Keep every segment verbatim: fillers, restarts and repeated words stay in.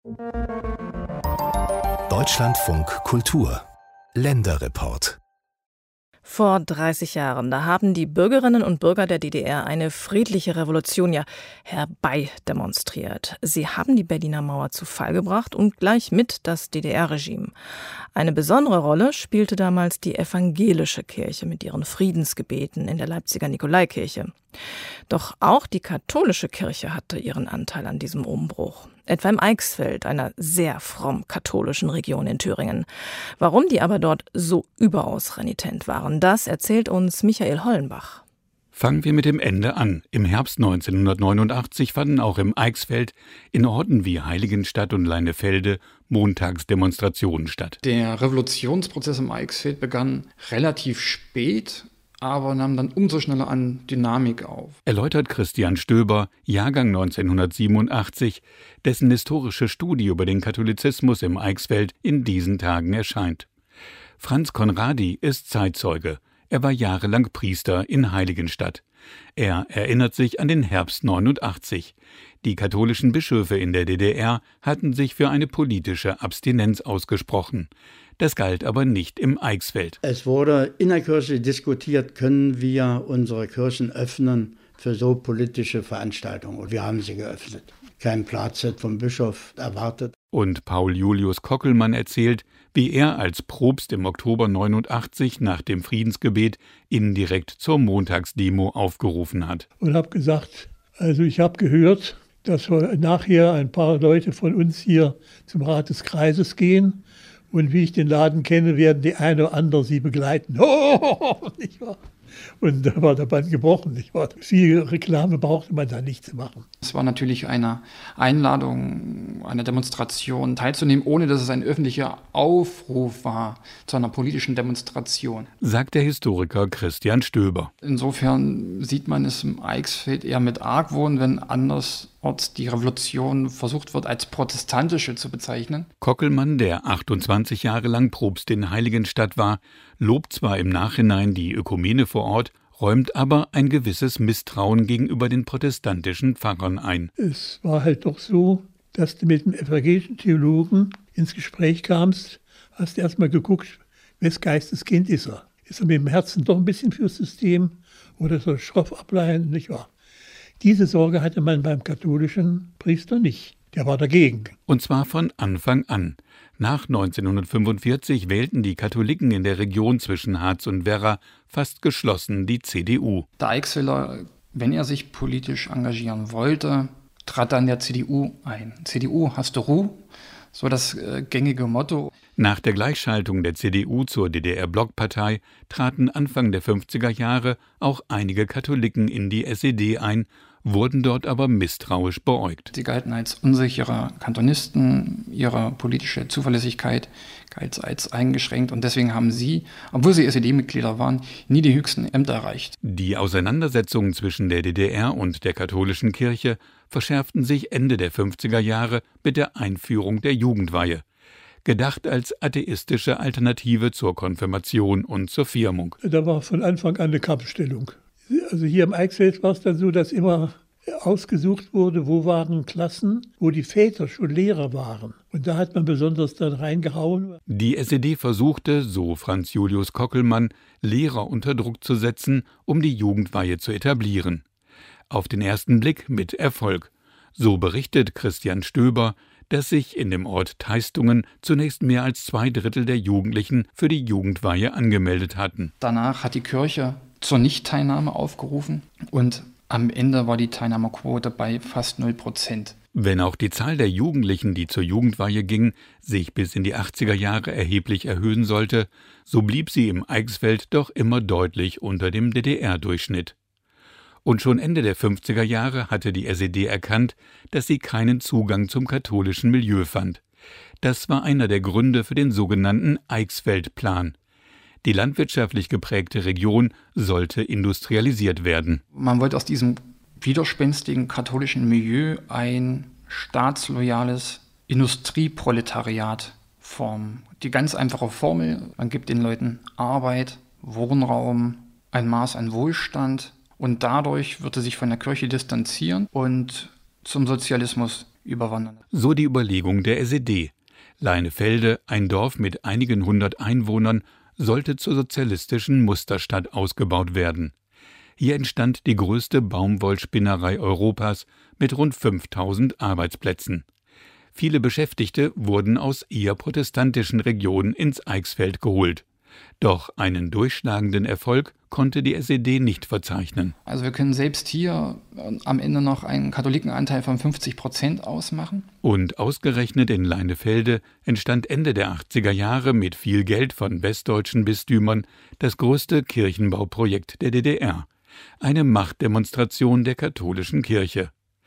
Deutschlandfunk Kultur Länderreport. Vor dreißig Jahren, da haben die Bürgerinnen und Bürger der D D R eine friedliche Revolution ja herbeidemonstriert. Sie haben die Berliner Mauer zu Fall gebracht und gleich mit das D D R-Regime. Eine besondere Rolle spielte damals die evangelische Kirche mit ihren Friedensgebeten in der Leipziger Nikolaikirche. Doch auch die katholische Kirche hatte ihren Anteil an diesem Umbruch. Etwa im Eichsfeld, einer sehr fromm katholischen Region in Thüringen. Warum die aber dort so überaus renitent waren, das erzählt uns Michael Hollenbach. Fangen wir mit dem Ende an. Im Herbst neunzehnhundertneunundachtzig fanden auch im Eichsfeld in Orten wie Heiligenstadt und Leinefelde Montagsdemonstrationen statt. Der Revolutionsprozess im Eichsfeld begann relativ spät, aber nahm dann umso schneller an Dynamik auf. Erläutert Christian Stöber, Jahrgang neunzehnhundertsiebenundachtzig, dessen historische Studie über den Katholizismus im Eichsfeld in diesen Tagen erscheint. Franz Conradi ist Zeitzeuge. Er war jahrelang Priester in Heiligenstadt. Er erinnert sich an den Herbst neunundachtzig. Die katholischen Bischöfe in der D D R hatten sich für eine politische Abstinenz ausgesprochen. Das galt aber nicht im Eichsfeld. Es wurde innerkirchlich diskutiert, können wir unsere Kirchen öffnen für so politische Veranstaltungen. Und wir haben sie geöffnet. Kein Platz vom Bischof erwartet. Und Paul Julius Kockelmann erzählt, wie er als Propst im Oktober neunundachtzig nach dem Friedensgebet indirekt zur Montagsdemo aufgerufen hat. Und habe gesagt, also ich habe gehört, dass nachher ein paar Leute von uns hier zum Rat des Kreises gehen. Und wie ich den Laden kenne, werden die eine oder andere sie begleiten. Oh, nicht wahr? Und da war der Band gebrochen. Nicht wahr? Viel Reklame brauchte man da nicht zu machen. Es war natürlich eine Einladung, eine Demonstration teilzunehmen, ohne dass es ein öffentlicher Aufruf war zu einer politischen Demonstration. Sagt der Historiker Christian Stöber. Insofern sieht man es im Eichsfeld eher mit Argwohn, wenn andersorts die Revolution versucht wird, als protestantische zu bezeichnen. Kockelmann, der achtundzwanzig Jahre lang Propst in Heiligenstadt war, lobt zwar im Nachhinein die Ökumene vor Ort, räumt aber ein gewisses Misstrauen gegenüber den protestantischen Pfarrern ein. Es war halt doch so, dass du mit dem evangelischen Theologen ins Gespräch kamst, hast du erstmal geguckt, wes Geistes Kind ist er. Ist er mit dem Herzen doch ein bisschen fürs System oder so schroff ableihen, nicht wahr? Diese Sorge hatte man beim katholischen Priester nicht. Der war dagegen. Und zwar von Anfang an. Nach neunzehnhundertfünfundvierzig wählten die Katholiken in der Region zwischen Harz und Werra fast geschlossen die C D U. Der Eichsfelder, wenn er sich politisch engagieren wollte, trat dann der C D U ein. C D U hast du Ruhe, so das äh, gängige Motto. Nach der Gleichschaltung der C D U zur D D R-Blockpartei traten Anfang der fünfziger Jahre auch einige Katholiken in die S E D ein, wurden dort aber misstrauisch beäugt. Sie galten als unsichere Kantonisten, ihre politische Zuverlässigkeit galt als eingeschränkt und deswegen haben sie, obwohl sie S E D-Mitglieder waren, nie die höchsten Ämter erreicht. Die Auseinandersetzungen zwischen der D D R und der katholischen Kirche verschärften sich Ende der fünfziger Jahre mit der Einführung der Jugendweihe. Gedacht als atheistische Alternative zur Konfirmation und zur Firmung. Da war von Anfang an eine Kampfstellung. Also hier im Eichsfeld war es dann so, dass immer ausgesucht wurde, wo waren Klassen, wo die Väter schon Lehrer waren. Und da hat man besonders dann reingehauen. Die S E D versuchte, so Franz Julius Kockelmann, Lehrer unter Druck zu setzen, um die Jugendweihe zu etablieren. Auf den ersten Blick mit Erfolg. So berichtet Christian Stöber, dass sich in dem Ort Teistungen zunächst mehr als zwei Drittel der Jugendlichen für die Jugendweihe angemeldet hatten. Danach hat die Kirche zur Nichtteilnahme aufgerufen und am Ende war die Teilnahmequote bei fast null Prozent. Wenn auch die Zahl der Jugendlichen, die zur Jugendweihe ging, sich bis in die achtziger Jahre erheblich erhöhen sollte, so blieb sie im Eichsfeld doch immer deutlich unter dem D D R-Durchschnitt. Und schon Ende der fünfziger Jahre hatte die S E D erkannt, dass sie keinen Zugang zum katholischen Milieu fand. Das war einer der Gründe für den sogenannten Eichsfeld-Plan. Die landwirtschaftlich geprägte Region sollte industrialisiert werden. Man wollte aus diesem widerspenstigen katholischen Milieu ein staatsloyales Industrieproletariat formen. Die ganz einfache Formel, man gibt den Leuten Arbeit, Wohnraum, ein Maß an Wohlstand und dadurch wird er sich von der Kirche distanzieren und zum Sozialismus überwandern. So die Überlegung der S E D. Leinefelde, ein Dorf mit einigen hundert Einwohnern, sollte zur sozialistischen Musterstadt ausgebaut werden. Hier entstand die größte Baumwollspinnerei Europas mit rund fünftausend Arbeitsplätzen. Viele Beschäftigte wurden aus eher protestantischen Regionen ins Eichsfeld geholt. Doch einen durchschlagenden Erfolg konnte die S E D nicht verzeichnen. Also wir können selbst hier am Ende noch einen Katholikenanteil von fünfzig Prozent ausmachen. Und ausgerechnet in Leinefelde entstand Ende der achtziger Jahre mit viel Geld von westdeutschen Bistümern das größte Kirchenbauprojekt der D D R. Eine Machtdemonstration der katholischen Kirche.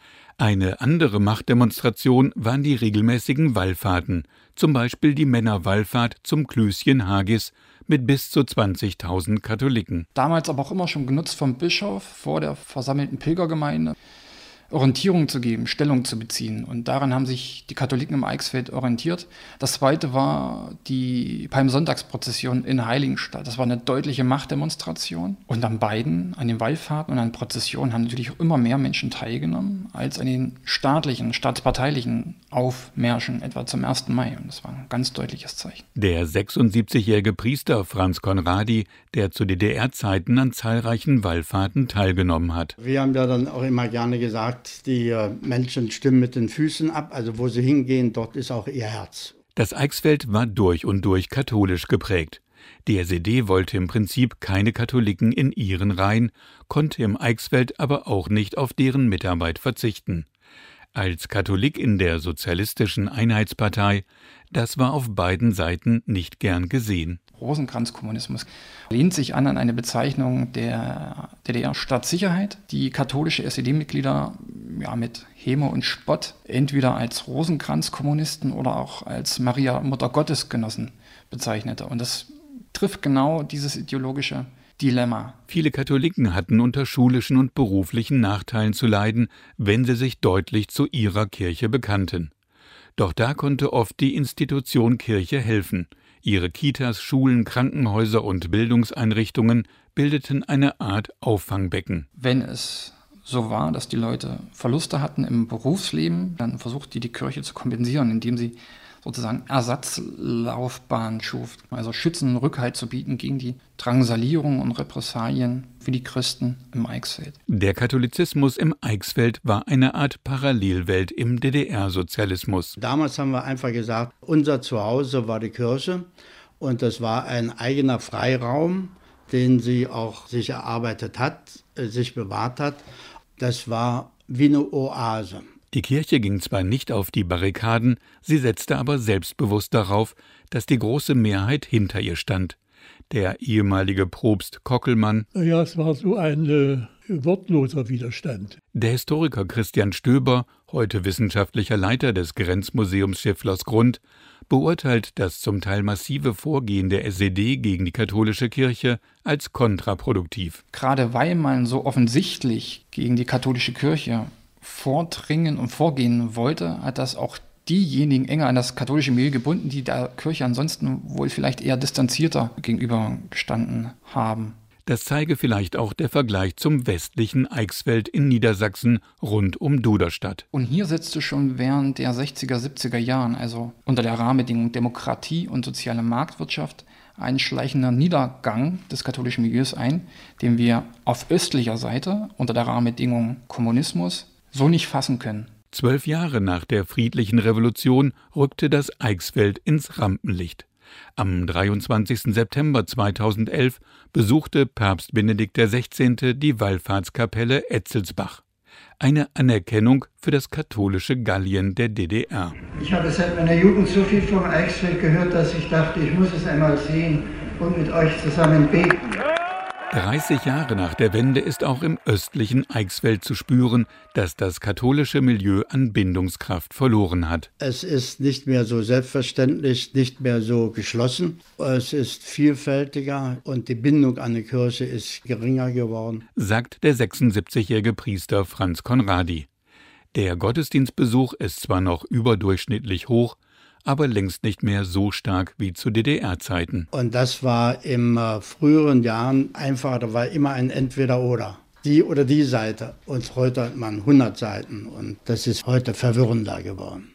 Eine andere Machtdemonstration waren die regelmäßigen Wallfahrten, zum Beispiel die Männerwallfahrt zum Klößchen Hagis mit bis zu zwanzigtausend Katholiken. Damals aber auch immer schon genutzt vom Bischof vor der versammelten Pilgergemeinde, Orientierung zu geben, Stellung zu beziehen. Und daran haben sich die Katholiken im Eichsfeld orientiert. Das zweite war die Palmsonntagsprozession in Heiligenstadt. Das war eine deutliche Machtdemonstration. Und an beiden, an den Wallfahrten und an den Prozessionen, haben natürlich auch immer mehr Menschen teilgenommen als an den staatlichen, staatsparteilichen Aufmärschen, etwa zum ersten Mai. Und das war ein ganz deutliches Zeichen. Der sechsundsiebzigjährige Priester Franz Conradi, der zu D D R-Zeiten an zahlreichen Wallfahrten teilgenommen hat. Wir haben ja dann auch immer gerne gesagt, die Menschen stimmen mit den Füßen ab, also wo sie hingehen, dort ist auch ihr Herz. Das Eichsfeld war durch und durch katholisch geprägt. Die S E D wollte im Prinzip keine Katholiken in ihren Reihen, konnte im Eichsfeld aber auch nicht auf deren Mitarbeit verzichten. Als Katholik in der Sozialistischen Einheitspartei, das war auf beiden Seiten nicht gern gesehen. Rosenkranzkommunismus lehnt sich an an eine Bezeichnung der D D R-Staatssicherheit, die katholische S E D-Mitglieder ja, mit Häme und Spott entweder als Rosenkranzkommunisten oder auch als Maria Mutter Gottes Genossen bezeichnete. Und das trifft genau dieses ideologische Dilemma. Viele Katholiken hatten unter schulischen und beruflichen Nachteilen zu leiden, wenn sie sich deutlich zu ihrer Kirche bekannten. Doch da konnte oft die Institution Kirche helfen. Ihre Kitas, Schulen, Krankenhäuser und Bildungseinrichtungen bildeten eine Art Auffangbecken. Wenn es so war, dass die Leute Verluste hatten im Berufsleben, dann versuchte die Kirche zu kompensieren, indem sie sozusagen Ersatzlaufbahn schuf, also schützenden Rückhalt zu bieten gegen die Drangsalierung und Repressalien für die Christen im Eichsfeld. Der Katholizismus im Eichsfeld war eine Art Parallelwelt im D D R-Sozialismus. Damals haben wir einfach gesagt, unser Zuhause war die Kirche und das war ein eigener Freiraum, den sie auch sich erarbeitet hat, sich bewahrt hat. Das war wie eine Oase. Die Kirche ging zwar nicht auf die Barrikaden, sie setzte aber selbstbewusst darauf, dass die große Mehrheit hinter ihr stand. Der ehemalige Propst Kockelmann. Ja, es war so ein äh, wortloser Widerstand. Der Historiker Christian Stöber, heute wissenschaftlicher Leiter des Grenzmuseums Schifflersgrund, beurteilt das zum Teil massive Vorgehen der S E D gegen die katholische Kirche als kontraproduktiv. Gerade weil man so offensichtlich gegen die katholische Kirche vordringen und vorgehen wollte, hat das auch diejenigen enger an das katholische Milieu gebunden, die der Kirche ansonsten wohl vielleicht eher distanzierter gegenübergestanden haben. Das zeige vielleicht auch der Vergleich zum westlichen Eichsfeld in Niedersachsen rund um Duderstadt. Und hier setzte schon während der sechziger, siebziger Jahren, also unter der Rahmenbedingung Demokratie und soziale Marktwirtschaft, ein schleichender Niedergang des katholischen Milieus ein, den wir auf östlicher Seite unter der Rahmenbedingung Kommunismus so nicht fassen können. Zwölf Jahre nach der friedlichen Revolution rückte das Eichsfeld ins Rampenlicht. Am dreiundzwanzigsten September zweitausendelf besuchte Papst Benedikt der Sechzehnte die Wallfahrtskapelle Etzelsbach. Eine Anerkennung für das katholische Gallien der D D R. Ich habe seit meiner Jugend so viel vom Eichsfeld gehört, dass ich dachte, ich muss es einmal sehen und mit euch zusammen beten. dreißig Jahre nach der Wende ist auch im östlichen Eichsfeld zu spüren, dass das katholische Milieu an Bindungskraft verloren hat. Es ist nicht mehr so selbstverständlich, nicht mehr so geschlossen. Es ist vielfältiger und die Bindung an die Kirche ist geringer geworden, sagt der sechsundsiebzigjährige Priester Franz Conradi. Der Gottesdienstbesuch ist zwar noch überdurchschnittlich hoch, aber längst nicht mehr so stark wie zu D D R-Zeiten. Und das war in äh, früheren Jahren einfacher, da war immer ein Entweder-Oder. die oder die Seite. Und heute hat man hundert Seiten und das ist heute verwirrender geworden.